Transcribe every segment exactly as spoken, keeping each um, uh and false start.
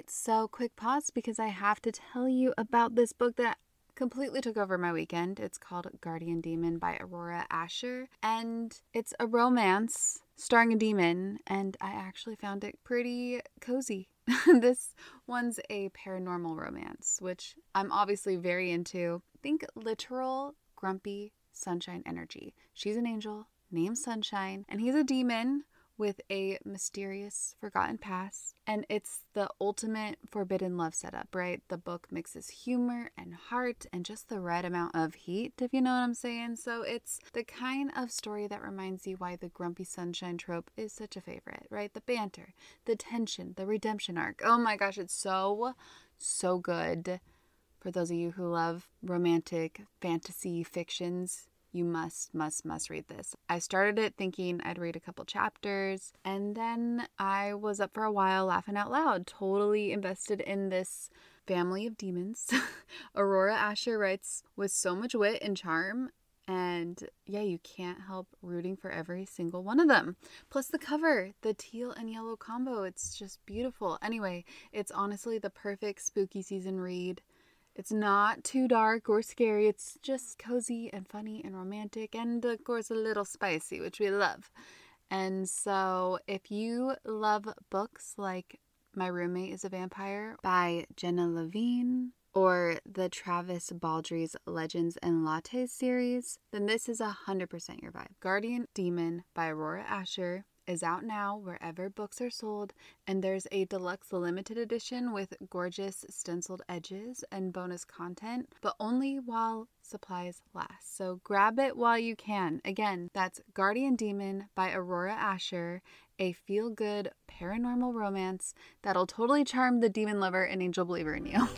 right, so quick pause because I have to tell you about this book that completely took over my weekend. It's called Guardian Demon by Aurora Asher, and it's a romance starring a demon, and I actually found it pretty cozy. This one's a paranormal romance, which I'm obviously very into. Think literal grumpy sunshine energy. She's an angel named Sunshine, and he's a demon with a mysterious forgotten past, and it's the ultimate forbidden love setup, right? The book mixes humor and heart and just the right amount of heat, if you know what I'm saying. So it's the kind of story that reminds you why the grumpy sunshine trope is such a favorite, right? The banter, the tension, the redemption arc. Oh my gosh, it's so, so good. For those of you who love romantic fantasy fictions, you must, must, must read this. I started it thinking I'd read a couple chapters, and then I was up for a while laughing out loud, totally invested in this family of demons. Aurora Asher writes with so much wit and charm, and yeah, you can't help rooting for every single one of them. Plus the cover, the teal and yellow combo, it's just beautiful. Anyway, it's honestly the perfect spooky season read. It's not too dark or scary. It's just cozy and funny and romantic and, of course, a little spicy, which we love. And so if you love books like My Roommate is a Vampire by Jenna Levine or the Travis Baldry's Legends and Lattes series, then this is one hundred percent your vibe. Guardian Demon by Aurora Asher is out now wherever books are sold, and there's a deluxe limited edition with gorgeous stenciled edges and bonus content, but only while supplies last. So grab it while you can. Again, that's Guardian Demon by Aurora Asher, a feel-good paranormal romance that'll totally charm the demon lover and angel believer in you.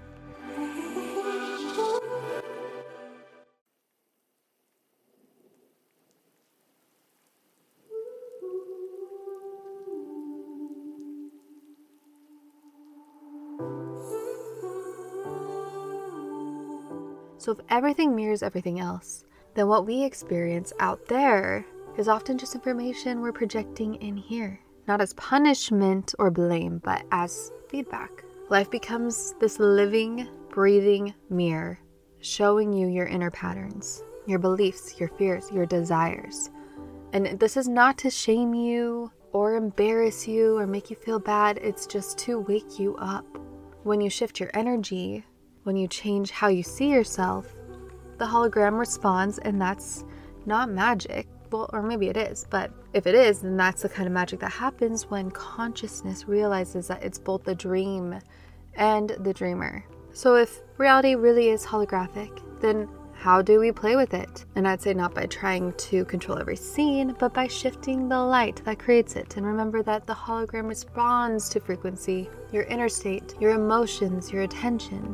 So if everything mirrors everything else, then what we experience out there is often just information we're projecting in here. Not as punishment or blame, but as feedback. Life becomes this living, breathing mirror, showing you your inner patterns, your beliefs, your fears, your desires. And this is not to shame you or embarrass you or make you feel bad. It's just to wake you up. When you shift your energy, when you change how you see yourself, the hologram responds, and that's not magic. Well, or maybe it is, but if it is, then that's the kind of magic that happens when consciousness realizes that it's both the dream and the dreamer. So if reality really is holographic, then how do we play with it? And I'd say not by trying to control every scene, but by shifting the light that creates it. And remember that the hologram responds to frequency, your inner state, your emotions, your attention.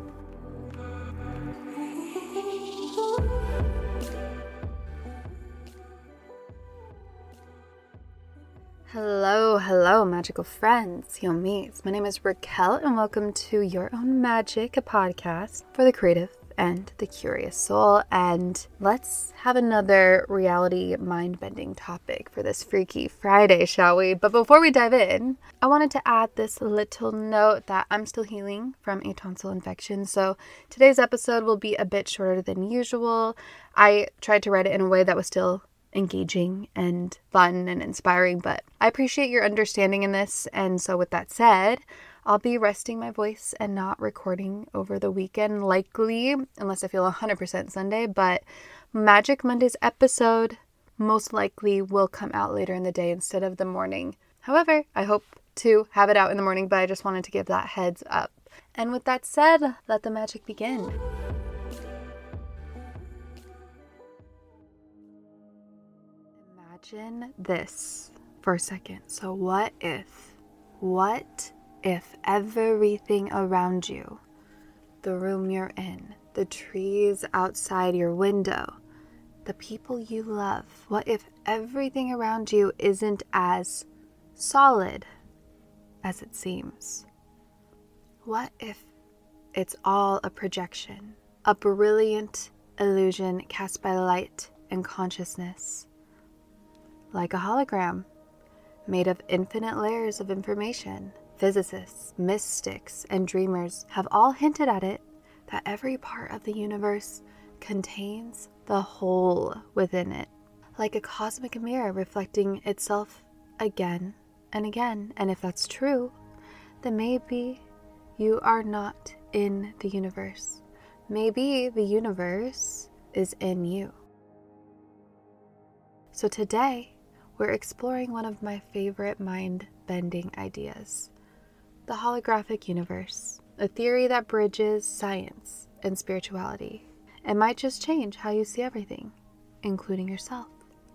Hello, hello, magical friends, Yomis. My name is Raquel, and welcome to Your Own Magic, a podcast for the creative and the curious soul. And let's have another reality mind-bending topic for this Freaky Friday, shall we? But before we dive in, I wanted to add this little note that I'm still healing from a tonsil infection. So today's episode will be a bit shorter than usual. I tried to write it in a way that was still engaging and fun and inspiring, but I appreciate your understanding in this. And so with that said, I'll be resting my voice and not recording over the weekend, likely, unless I feel one hundred percent Sunday, but Magic Monday's episode most likely will come out later in the day instead of the morning. However, I hope to have it out in the morning, but I just wanted to give that heads up. And with that said, let the magic begin. Imagine this for a second. So what if, what if everything around you, the room you're in, the trees outside your window, the people you love, what if everything around you isn't as solid as it seems? What if it's all a projection, a brilliant illusion cast by light and consciousness? Like a hologram, made of infinite layers of information, Physicists, mystics, and dreamers have all hinted at it, that every part of the universe contains the whole within it, like a cosmic mirror reflecting itself again and again. And if that's true, then maybe you are not in the universe. Maybe the universe is in you. So today, we're exploring one of my favorite mind-bending ideas, the holographic universe, a theory that bridges science and spirituality. It might just change how you see everything, including yourself.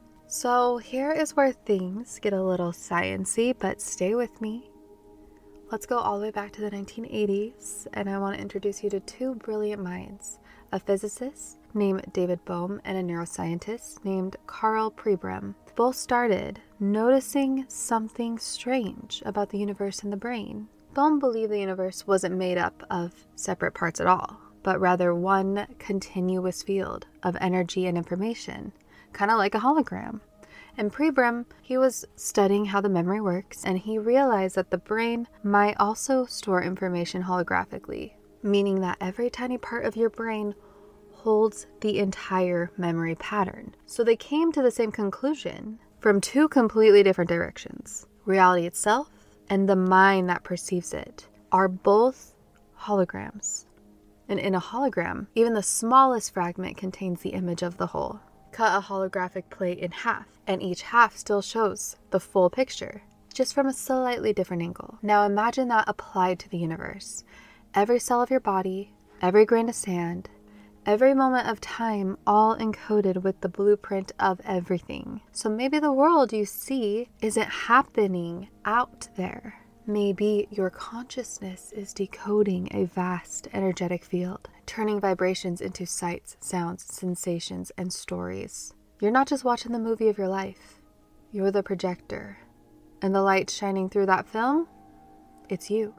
So here is where things get a little science-y, but stay with me. Let's go all the way back to the nineteen eighties, and I want to introduce you to two brilliant minds, a physicist named David Bohm and a neuroscientist named Karl Pribram. Both started noticing something strange about the universe and the brain. Bohm believed the universe wasn't made up of separate parts at all, but rather one continuous field of energy and information, kind of like a hologram. And Pribram, he was studying how the memory works, and he realized that the brain might also store information holographically, meaning that every tiny part of your brain holds the entire memory pattern. So they came to the same conclusion from two completely different directions. Reality itself and the mind that perceives it are both holograms. And in a hologram, even the smallest fragment contains the image of the whole. Cut a holographic plate in half, and each half still shows the full picture, just from a slightly different angle. Now imagine that applied to the universe. Every cell of your body, every grain of sand, every moment of time, all encoded with the blueprint of everything. So maybe the world you see isn't happening out there. Maybe your consciousness is decoding a vast energetic field, turning vibrations into sights, sounds, sensations, and stories. You're not just watching the movie of your life. You're the projector. And the light shining through that film, it's you.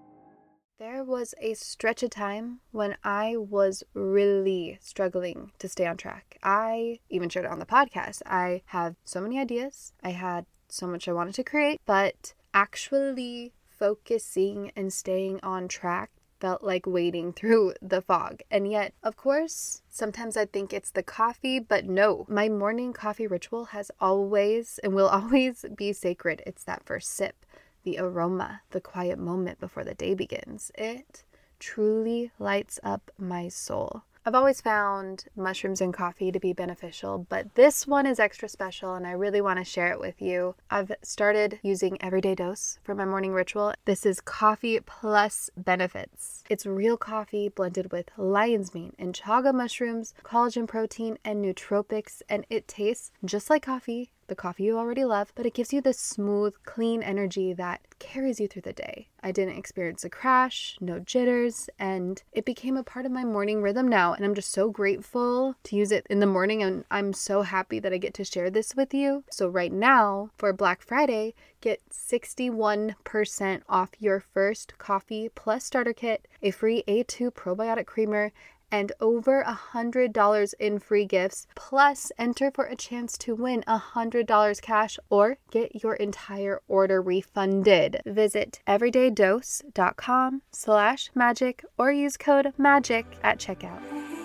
There was a stretch of time when I was really struggling to stay on track. I even shared it on the podcast. I have so many ideas. I had so much I wanted to create, but actually focusing and staying on track felt like wading through the fog. And yet, of course, sometimes I think it's the coffee, but no, my morning coffee ritual has always and will always be sacred. It's that first sip, the aroma, the quiet moment before the day begins. It truly lights up my soul. I've always found mushrooms and coffee to be beneficial, but this one is extra special and I really want to share it with you. I've started using Everyday Dose for my morning ritual. This is coffee plus benefits. It's real coffee blended with lion's mane and chaga mushrooms, collagen protein, and nootropics, and it tastes just like coffee, the coffee you already love, but it gives you this smooth, clean energy that carries you through the day. I didn't experience a crash, no jitters, and it became a part of my morning rhythm now, and I'm just so grateful to use it in the morning, and I'm so happy that I get to share this with you. So right now, for Black Friday, get sixty-one percent off your first coffee plus starter kit, a free A two probiotic creamer, and over one hundred dollars in free gifts, plus enter for a chance to win one hundred dollars cash or get your entire order refunded. Visit everydaydose.com slash magic or use code MAGIC at checkout.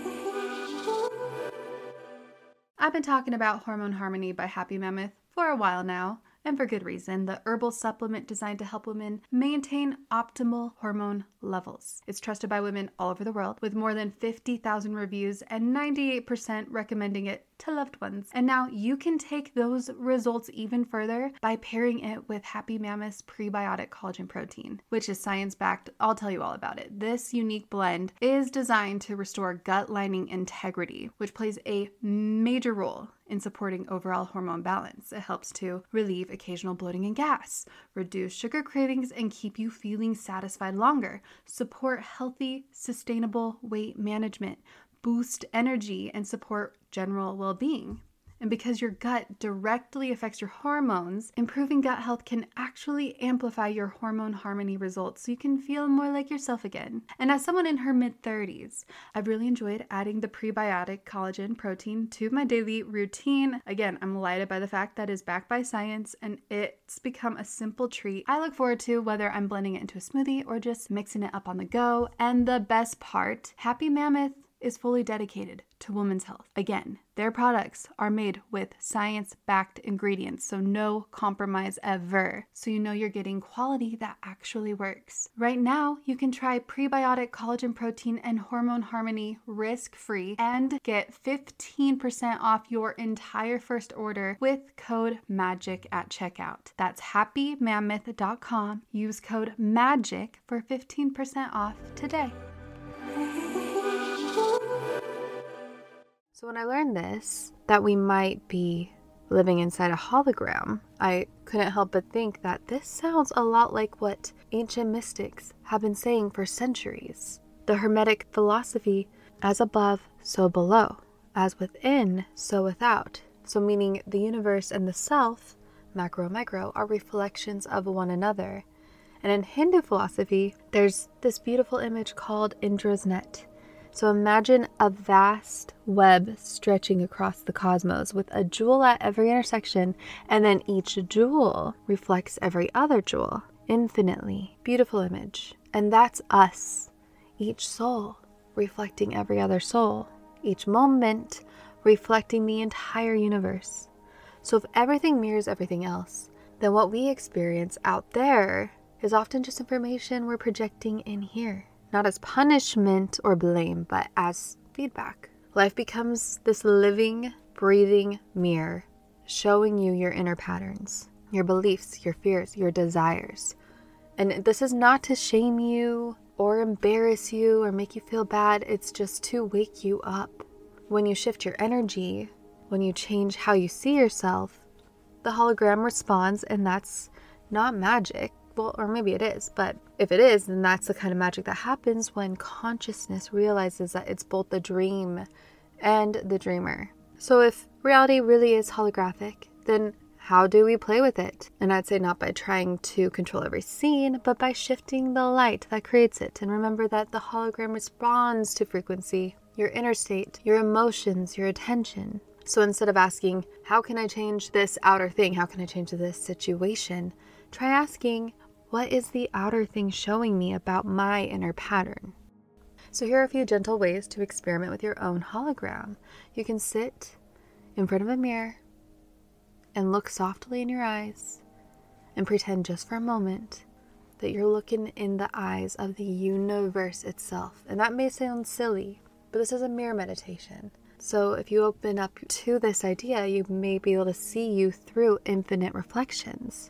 I've been talking about Hormone Harmony by Happy Mammoth for a while now, and for good reason. The herbal supplement designed to help women maintain optimal hormone levels. It's trusted by women all over the world with more than fifty thousand reviews and ninety-eight percent recommending it to loved ones. And now you can take those results even further by pairing it with Happy Mammoth's prebiotic collagen protein, which is science-backed. I'll tell you all about it. This unique blend is designed to restore gut lining integrity, which plays a major role in supporting overall hormone balance. It helps to relieve occasional bloating and gas, reduce sugar cravings, and keep you feeling satisfied longer, support healthy, sustainable weight management, boost energy, and support general well-being. And because your gut directly affects your hormones, improving gut health can actually amplify your hormone harmony results so you can feel more like yourself again. And as someone in her mid-thirties, I've really enjoyed adding the prebiotic collagen protein to my daily routine. Again, I'm delighted by the fact that it's backed by science and it's become a simple treat I look forward to, whether I'm blending it into a smoothie or just mixing it up on the go. And the best part, Happy Mammoth is fully dedicated to women's health. Again, their products are made with science-backed ingredients, so no compromise ever. So you know you're getting quality that actually works. Right now, you can try prebiotic collagen protein and hormone harmony risk-free and get fifteen percent off your entire first order with code MAGIC at checkout. That's happy mammoth dot com. Use code MAGIC for fifteen percent off today. So when I learned this, that we might be living inside a hologram, I couldn't help but think that this sounds a lot like what ancient mystics have been saying for centuries. The Hermetic philosophy, as above, so below, as within, so without. So meaning the universe and the self, macro and micro, are reflections of one another. And in Hindu philosophy, there's this beautiful image called Indra's net. So imagine a vast web stretching across the cosmos with a jewel at every intersection, and then each jewel reflects every other jewel infinitely. Beautiful image. And that's us, each soul reflecting every other soul, each moment reflecting the entire universe. So if everything mirrors everything else, then what we experience out there is often just information we're projecting in here. Not as punishment or blame, but as feedback. Life becomes this living, breathing mirror, showing you your inner patterns, your beliefs, your fears, your desires. And this is not to shame you or embarrass you or make you feel bad. It's just to wake you up. When you shift your energy, when you change how you see yourself, the hologram responds, and that's not magic. Well, or maybe it is, but if it is, then that's the kind of magic that happens when consciousness realizes that it's both the dream and the dreamer. So if reality really is holographic, then how do we play with it? And I'd say not by trying to control every scene, but by shifting the light that creates it. And remember that the hologram responds to frequency, your inner state, your emotions, your attention. So instead of asking, how can I change this outer thing? How can I change this situation? Try asking, what is the outer thing showing me about my inner pattern? So here are a few gentle ways to experiment with your own hologram. You can sit in front of a mirror and look softly in your eyes and pretend just for a moment that you're looking in the eyes of the universe itself. And that may sound silly, but this is a mirror meditation. So if you open up to this idea, you may be able to see you through infinite reflections.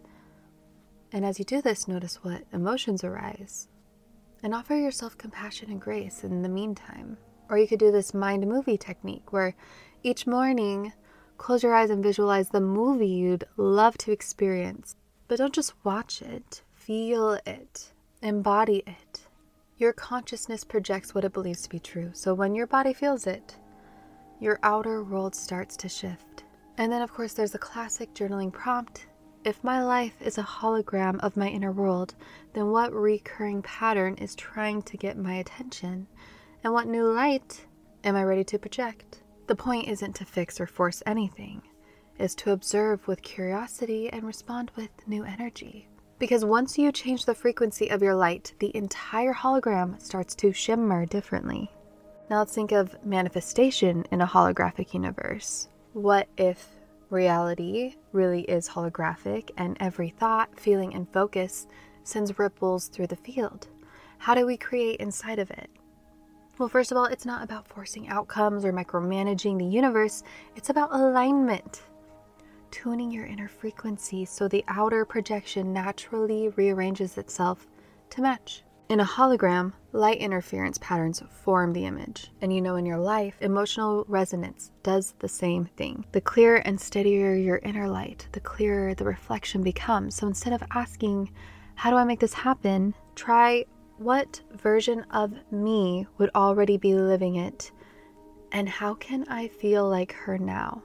And as you do this, notice what emotions arise. And offer yourself compassion and grace in the meantime. Or you could do this mind movie technique where each morning, close your eyes and visualize the movie you'd love to experience. But don't just watch it, feel it, embody it. Your consciousness projects what it believes to be true. So when your body feels it, your outer world starts to shift. And then of course there's the classic journaling prompt. If my life is a hologram of my inner world, then what recurring pattern is trying to get my attention? And what new light am I ready to project? The point isn't to fix or force anything. It's to observe with curiosity and respond with new energy. Because once you change the frequency of your light, the entire hologram starts to shimmer differently. Now let's think of manifestation in a holographic universe. What if reality really is holographic and every thought, feeling, and focus sends ripples through the field? How do we create inside of it? Well, first of all, it's not about forcing outcomes or micromanaging the universe. It's about alignment. Tuning your inner frequency so the outer projection naturally rearranges itself to match. In a hologram, light interference patterns form the image. And you know in your life, emotional resonance does the same thing. The clearer and steadier your inner light, the clearer the reflection becomes. So instead of asking, how do I make this happen? Try, what version of me would already be living it? And how can I feel like her now?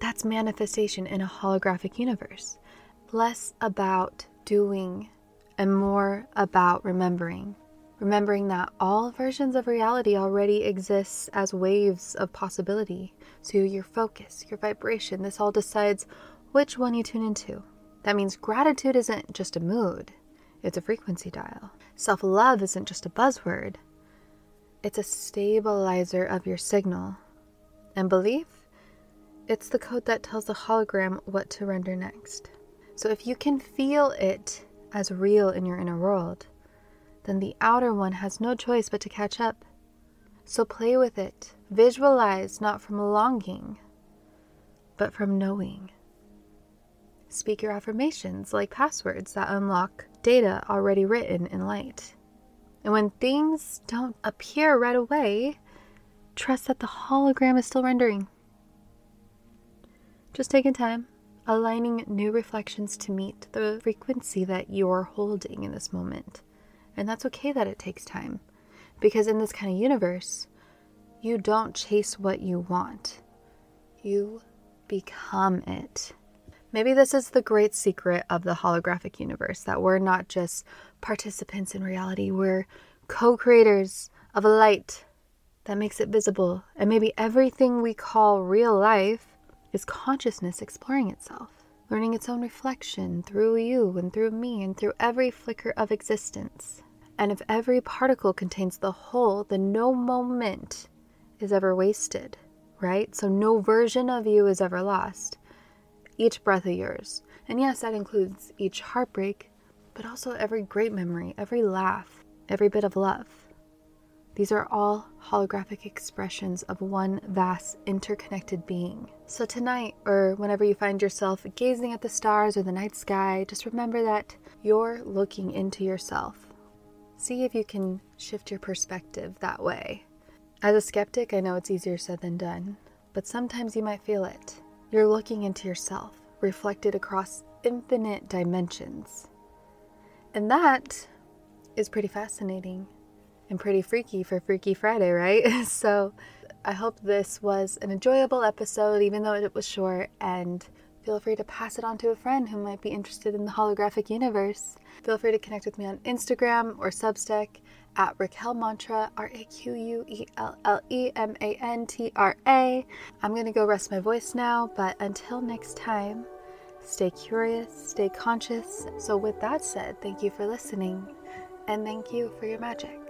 That's manifestation in a holographic universe. Less about doing and more about remembering. Remembering that all versions of reality already exists as waves of possibility. So your focus, your vibration, this all decides which one you tune into. That means gratitude isn't just a mood, it's a frequency dial. Self-love isn't just a buzzword, it's a stabilizer of your signal. And belief, it's the code that tells the hologram what to render next. So if you can feel it as real in your inner world, then the outer one has no choice but to catch up. So play with it. Visualize not from longing, but from knowing. Speak your affirmations like passwords that unlock data already written in light. And when things don't appear right away, trust that the hologram is still rendering. Just taking time, aligning new reflections to meet the frequency that you're holding in this moment. And that's okay that it takes time, because in this kind of universe, you don't chase what you want. You become it. Maybe this is the great secret of the holographic universe, that we're not just participants in reality, we're co-creators of a light that makes it visible. And maybe everything we call real life is consciousness exploring itself, learning its own reflection through you and through me and through every flicker of existence. And if every particle contains the whole, then no moment is ever wasted, right? So no version of you is ever lost. Each breath of yours. And yes, that includes each heartbreak, but also every great memory, every laugh, every bit of love. These are all holographic expressions of one vast interconnected being. So tonight, or whenever you find yourself gazing at the stars or the night sky, just remember that you're looking into yourself. See if you can shift your perspective that way. As a skeptic, I know it's easier said than done, but sometimes you might feel it. You're looking into yourself, reflected across infinite dimensions. And that is pretty fascinating. And pretty freaky for Freaky Friday, right? So I hope this was an enjoyable episode, even though it was short, and feel free to pass it on to a friend who might be interested in the holographic universe. Feel free to connect with me on Instagram or Substack at Raquel Mantra, R A Q U E L L E M A N T R A. I'm going to go rest my voice now, but until next time, stay curious, stay conscious. So with that said, thank you for listening, and thank you for your magic.